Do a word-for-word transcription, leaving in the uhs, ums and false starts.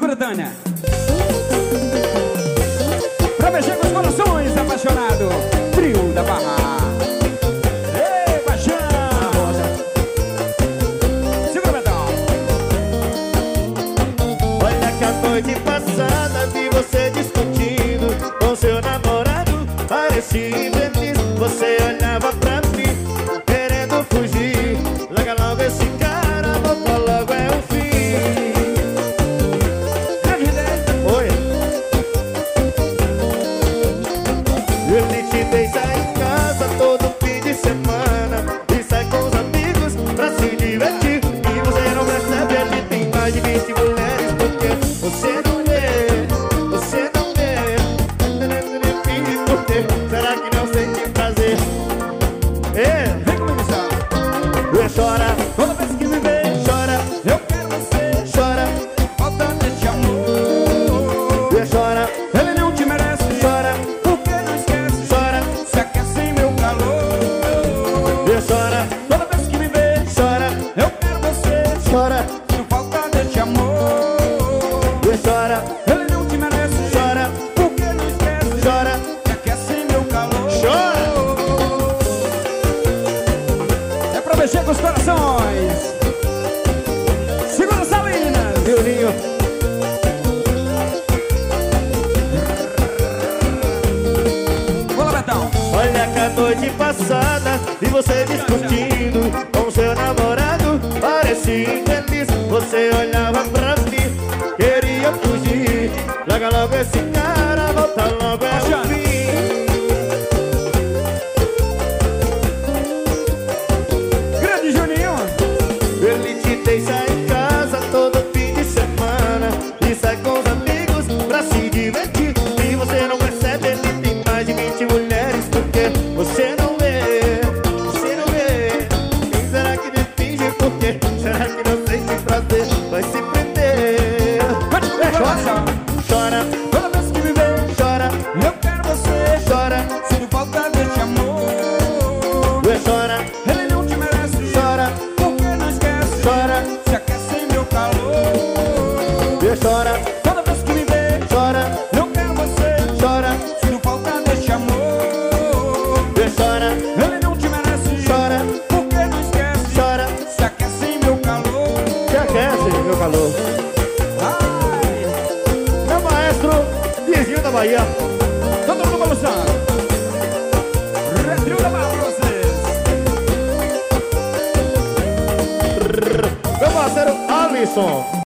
doutora Tânia. Pra mexer com os corações apaixonados, trio da Barra. Ei, paixão! Segura o Betão. Olha que a noite passada vi você discutindo com seu namorado. Parecia infeliz, você olhava pra mim querendo fugir. Larga logo esse cara, volta logo, é o fim. Oi. Ele te deixa em casa todo fim de semana e sai com os amigos pra se divertir. E você não percebe, ele tem mais de vinte mulheres. Porque você não vê, você não vê. Porque será que não sente prazer? É. Vem comigo, Eu chora, toda vez que me vê, chora, eu quero você. chora, Faltando esse amor. eu chora, Ele não te merece, chora, porque não esquece. chora, Se aquece em meu calor. eu chora, Toda vez que me vê, chora, eu quero você. chora, Sinto falta deste amor. eu chora, Ele não te merece, chora, porque não esquece. chora, Se aquece em meu calor. chora. É pra mexer com os corações. Segura Salinas. Juninho, Bola, Betão. olha que a noite passada vi você discutindo com seu namorado. Parecia infeliz, você olhava pra mim, queria fugir. Larga logo esse cara, volta logo, é o fim. Grande Juninho. Ele te deixa em casa todo fim de semana e sai com os amigos pra se divertir. E você não percebe, ele tem mais de vinte mulheres. Porque você não vê, você não vê. Quem será que me finge? Porque será que não sente prazer? Vai se prender. É, chora. Chora, Toda vez que me vê, chora, eu quero você. chora, Sinto falta deste amor. chora, Ele não te merece, chora, porque não esquece. chora, Se aquece em meu calor. chora, Toda vez que me vê, chora, eu quero você. chora, Sinto falta deste amor. chora, Ele não te merece, chora, porque não esquece. chora. Se aquece em meu calor. Que aquece, meu calor. Ai, Meu maestro, vizinho da Bahia. todo mundo balançando. Retrio da barra pra vocês. Meu parceiro Alisson.